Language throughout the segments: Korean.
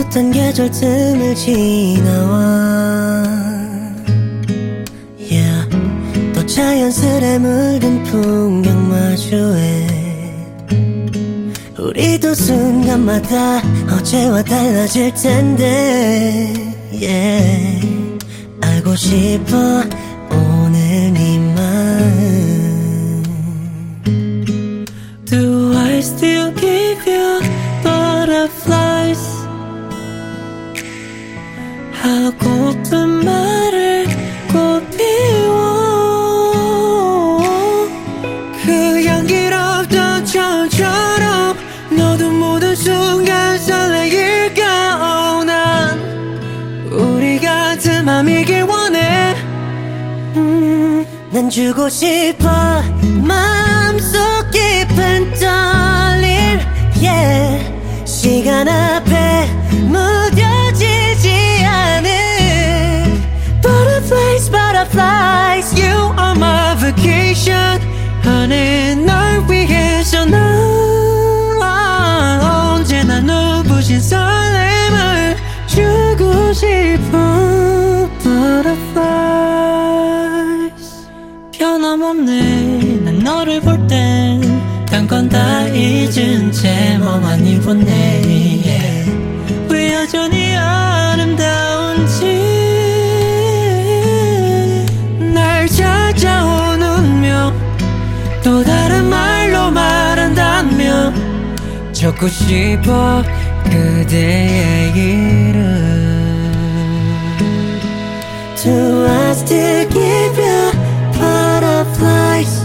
못한 계절 틈을 지나와 yeah. 또 자연스레 물든 풍경 마주해 우리도 순간마다 어제와 달라질 텐데 yeah. 알고 싶어 오늘 네 마음 Do I still give you butterflies 하고픈 말을 꼭 피워 그 향기롭던 처음처럼 너도 모든 순간 설레일까 난 우리 같은 맘이길 원해 난 주고 싶어 마음속 깊은 떨림 yeah. 시간 앞에 무뎌지지 않은 Butterflies, butterflies You are my vacation Honey 널 위해서 난 언제나 눈부신 설렘을 주고 싶어 Butterflies 변함없네 난 너를 볼 땐 딴 건 다 잊은 채 멍하니 보네 yeah. 왜 여전히 아름다운지 날 찾아온 운명 또 다른 말로 말한다면 적고 싶어 그대의 이름 Do I still give you butterflies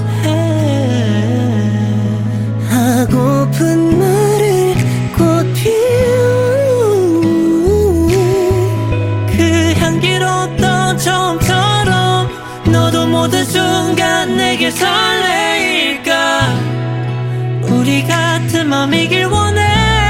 하고픈 말을 곧 피우 그 향기로웠던 처음처럼 너도 모든 순간 내게 설레일까 우리 같은 맘이길 원해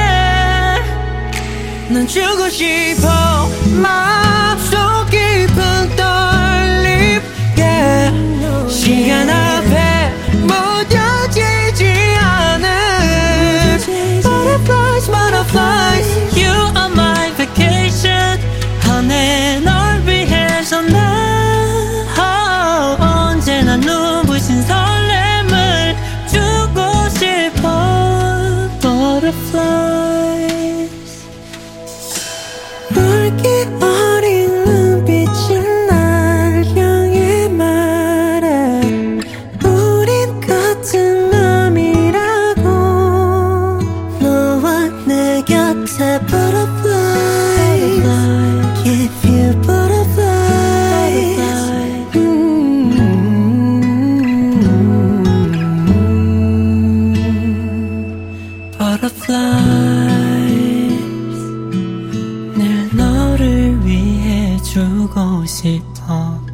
난 주고 싶어 마음속 깊은 떨림 yeah. 시간 앞에 무뎌지지 않은 Butterflies, butterflies You are my vacation Honey 널 위해서 난 언제나 눈부신 설렘을 주고 싶어 Butterflies 붉게 어린 눈빛이 날 향해 말해 우린 같은 맘이라고 너와 내 곁에 Butterflies Give you butterflies Butterflies 늘 너를 위해 주고 싶어